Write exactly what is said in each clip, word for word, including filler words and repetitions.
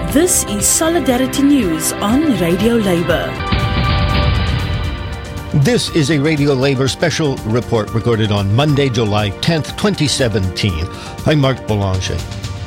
This is Solidarity News on Radio Labour. This is a Radio Labour special report recorded on Monday, July tenth, twenty seventeen. I'm Mark Boulanger.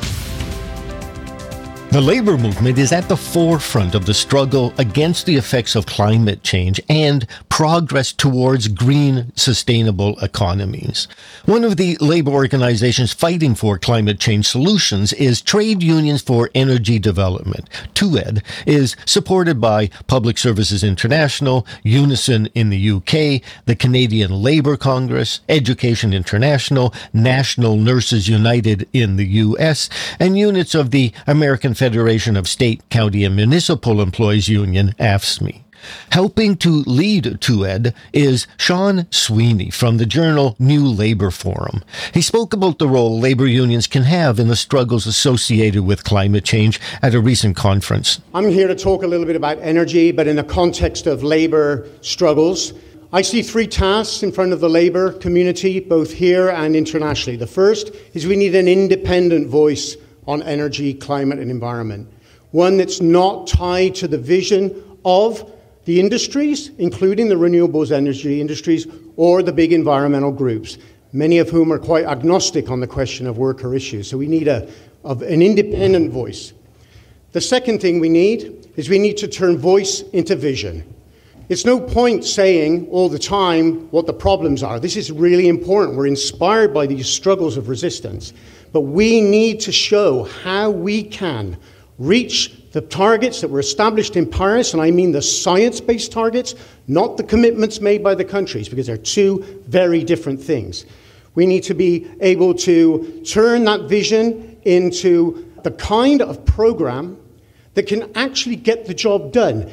The labour movement is at the forefront of the struggle against the effects of climate change and progress towards green, sustainable economies. One of the labour organisations fighting for climate change solutions is Trade Unions for Energy Development. T U E D is supported by Public Services International, Unison in the U K, the Canadian Labour Congress, Education International, National Nurses United in the U S, and units of the American Federation of State, County and Municipal Employees Union, A F S M E. Helping to lead T U E D is Sean Sweeney from the journal New Labour Forum. He spoke about the role labour unions can have in the struggles associated with climate change at a recent conference. I'm here to talk a little bit about energy, but in the context of labour struggles. I see three tasks in front of the labour community, both here and internationally. The first is we need an independent voice on energy, climate and environment. One that's not tied to the vision of the industries, including the renewables energy industries, or the big environmental groups, many of whom are quite agnostic on the question of worker issues. So we need a, of an independent voice. The second thing we need is we need to turn voice into vision. It's no point saying all the time what the problems are. This is really important. We're inspired by these struggles of resistance. But we need to show how we can reach the targets that were established in Paris, and I mean the science-based targets, not the commitments made by the countries, because they're two very different things. We need to be able to turn that vision into the kind of program that can actually get the job done.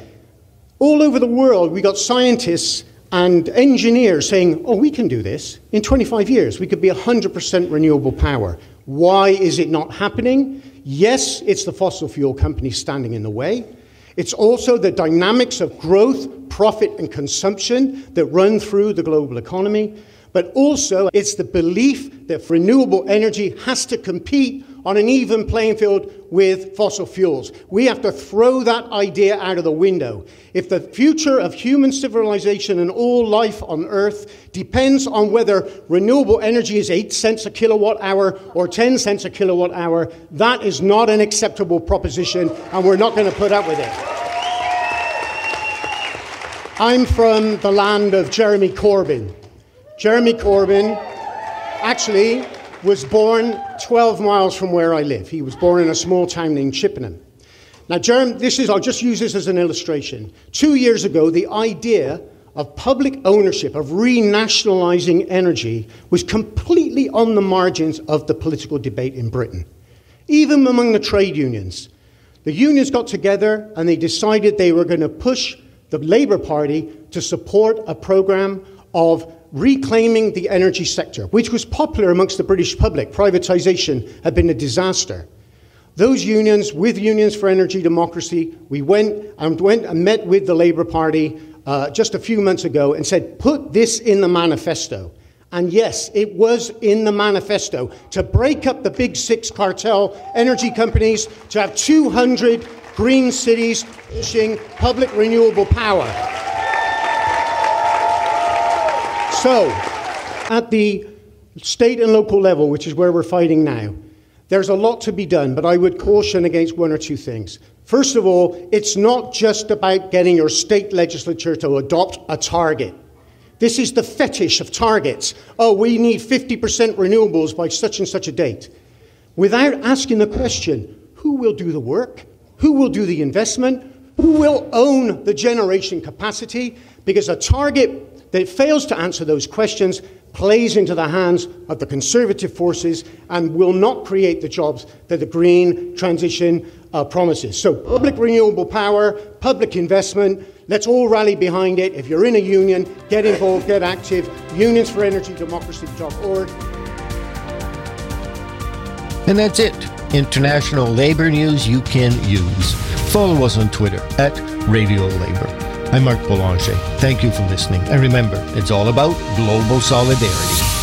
All over the world, we got scientists and engineers saying, oh, we can do this. In twenty-five years, we could be one hundred percent renewable power. Why is it not happening? Yes, it's the fossil fuel companies standing in the way. It's also the dynamics of growth, profit, and consumption that run through the global economy. But also, it's the belief that renewable energy has to compete on an even playing field with fossil fuels. We have to throw that idea out of the window. If the future of human civilization and all life on Earth depends on whether renewable energy is eight cents a kilowatt hour or ten cents a kilowatt hour, that is not an acceptable proposition, and we're not going to put up with it. I'm from the land of Jeremy Corbyn. Jeremy Corbyn actually was born twelve miles from where I live. He was born in a small town named Chippenham. Now, Jeremy, this is, I'll just use this as an illustration. Two years ago, the idea of public ownership, of renationalising energy, was completely on the margins of the political debate in Britain. Even among the trade unions. The unions got together and they decided they were going to push the Labour Party to support a programme of reclaiming the energy sector, which was popular amongst the British public. Privatisation had been a disaster. Those unions, with Unions for Energy Democracy, we went and went and met with the Labour Party uh, just a few months ago and said, put this in the manifesto. And yes, it was in the manifesto to break up the big six cartel energy companies, to have two hundred green cities pushing public renewable power. So, at the state and local level, which is where we're fighting now, there's a lot to be done, but I would caution against one or two things. First of all, it's not just about getting your state legislature to adopt a target. This is the fetish of targets. Oh, we need fifty percent renewables by such and such a date. Without asking the question, who will do the work? Who will do the investment? Who will own the generation capacity? Because a target that fails to answer those questions plays into the hands of the conservative forces and will not create the jobs that the green transition uh, promises. So public renewable power, public investment, let's all rally behind it. If you're in a union, get involved, get active. unions for energy democracy dot org. And that's it. International labour news you can use. Follow us on Twitter at Radio Labour. I'm Mark Boulanger. Thank you for listening. And remember, it's all about global solidarity.